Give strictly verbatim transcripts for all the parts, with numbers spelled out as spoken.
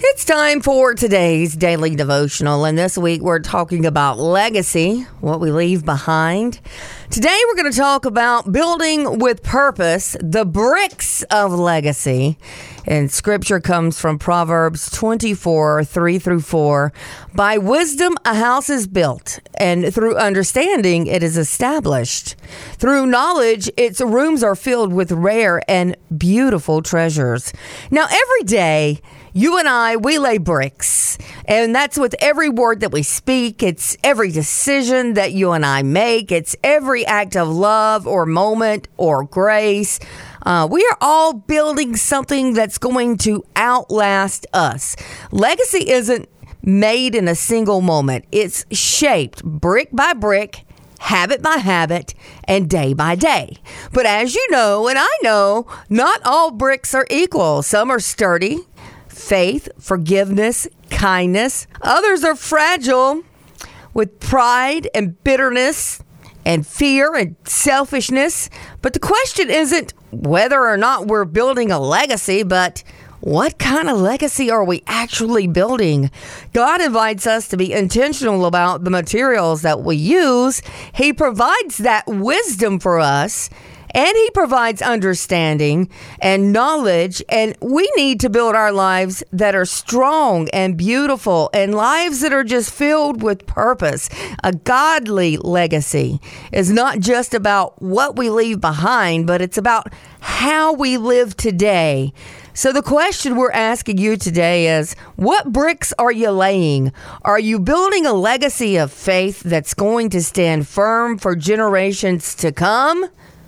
It's time for today's daily devotional, and this week we're talking about legacy, what we leave behind. Today we're going to talk about building with purpose, the bricks of legacy. And scripture comes from Proverbs twenty-four, three through four. By wisdom a house is built, and through understanding it is established. Through knowledge its rooms are filled with rare and beautiful treasures. Now every day, you and I, we lay bricks, and that's with every word that we speak. It's every decision that you and I make. It's every act of love or moment or grace. Uh, we are all building something that's going to outlast us. Legacy isn't made in a single moment. It's shaped brick by brick, habit by habit, and day by day. But as you know, and I know, not all bricks are equal. Some are sturdy. Faith, forgiveness, kindness. Others are fragile with pride and bitterness and fear and selfishness. But the question isn't whether or not we're building a legacy, but what kind of legacy are we actually building? God invites us to be intentional about the materials that we use. He provides that wisdom for us. And he provides understanding and knowledge, and we need to build our lives that are strong and beautiful and lives that are just filled with purpose. A godly legacy is not just about what we leave behind, but it's about how we live today. So the question we're asking you today is, what bricks are you laying? Are you building a legacy of faith that's going to stand firm for generations to come?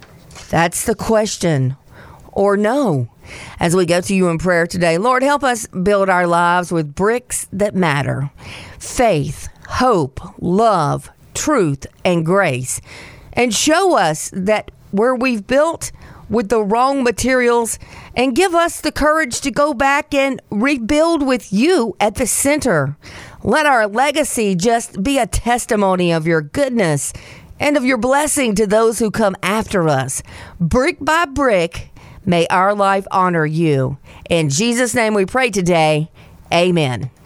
That's the question, or no. As we go to you in prayer today, Lord, help us build our lives with bricks that matter. Faith, hope, love, truth, and grace. And show us that where we've built with the wrong materials, and give us the courage to go back and rebuild with you at the center. Let our legacy just be a testimony of your goodness and of your blessing to those who come after us. Brick by brick, may our life honor you. In Jesus' name we pray today, amen.